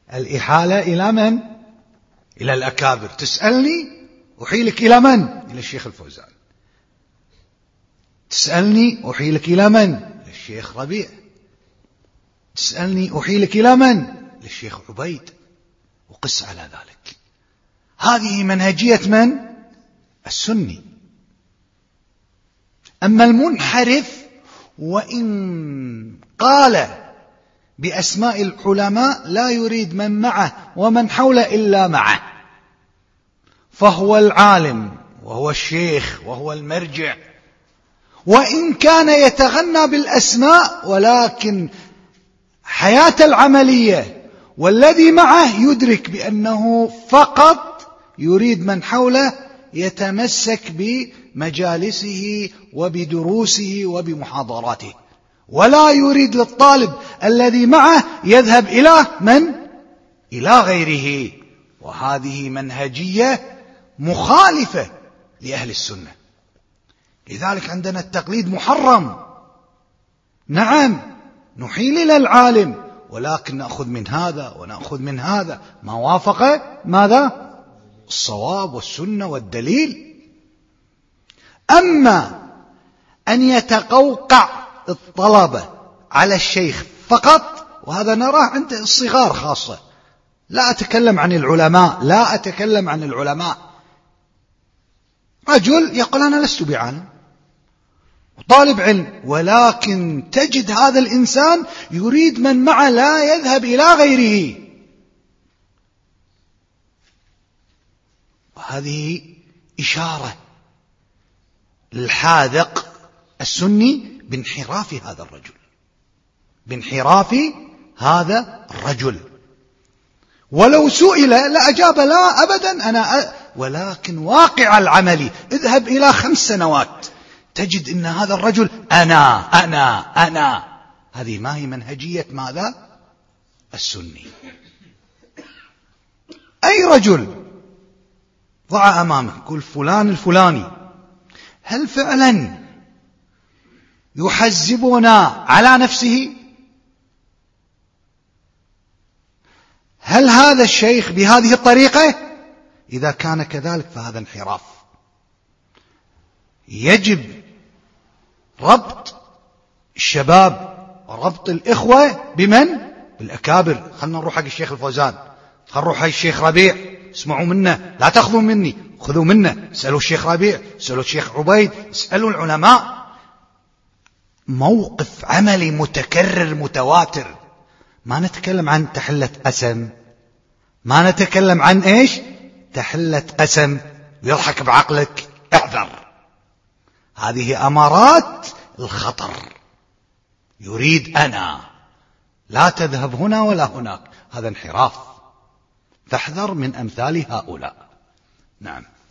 الإحالة إلى من؟ إلى الأكابر. تسألني أحيلك إلى من؟ إلى الشيخ الفوزان. تسألني أحيلك إلى من؟ إلى الشيخ ربيع. تسألني أحيلك إلى من؟ إلى الشيخ عبيد. وقس على ذلك. هذه منهجية من؟ السني. أما المنحرف وإن قال بأسماء العلماء لا يريد من معه ومن حوله إلا معه، فهو العالم وهو الشيخ وهو المرجع، وإن كان يتغنى بالأسماء ولكن حياة العملية والذي معه يدرك بأنه فقط يريد من حوله يتمسك بمجالسه وبدروسه وبمحاضراته، ولا يريد للطالب الذي معه يذهب إلى من؟ إلى غيره. وهذه منهجية مخالفة لأهل السنة. لذلك عندنا التقليد محرم. نعم نحيل إلى العالم ولكن نأخذ من هذا ونأخذ من هذا ما وافق ماذا؟ الصواب والسنة والدليل. أما أن يتقوقع الطلبة على الشيخ فقط، وهذا نراه عند الصغار خاصة، لا أتكلم عن العلماء، لا أتكلم عن العلماء. رجل يقول أنا لست بعالم طالب علم، ولكن تجد هذا الإنسان يريد من معه لا يذهب إلى غيره. وهذه إشارة للحاذق السني بانحراف هذا الرجل، بانحراف هذا الرجل. ولو سئل لا أجاب لا أبدا ولكن واقع العمل اذهب إلى 5 سنوات تجد أن هذا الرجل أنا. هذه ما هي منهجية ماذا؟ السني. أي رجل ضع أمامه قل فلان الفلاني، هل فعلا يحزبنا على نفسه؟ هل هذا الشيخ بهذه الطريقة؟ إذا كان كذلك فهذا انحراف. يجب ربط الشباب وربط الإخوة بمن؟ بالأكابر. خلنا نروح حق الشيخ الفوزان، خلنا نروح حق الشيخ ربيع، اسمعوا منه، لا تأخذوا مني، خذوا منه. اسألوا الشيخ ربيع، اسألوا الشيخ عبيد، اسألوا العلماء. موقف عملي متكرر متواتر. ما نتكلم عن تحلة قسم، ما نتكلم عن إيش؟ تحلة قسم يضحك بعقلك، احذر. هذه أمارات الخطر. يريد أنا، لا تذهب هنا ولا هناك، هذا انحراف. فاحذر من أمثال هؤلاء. نعم.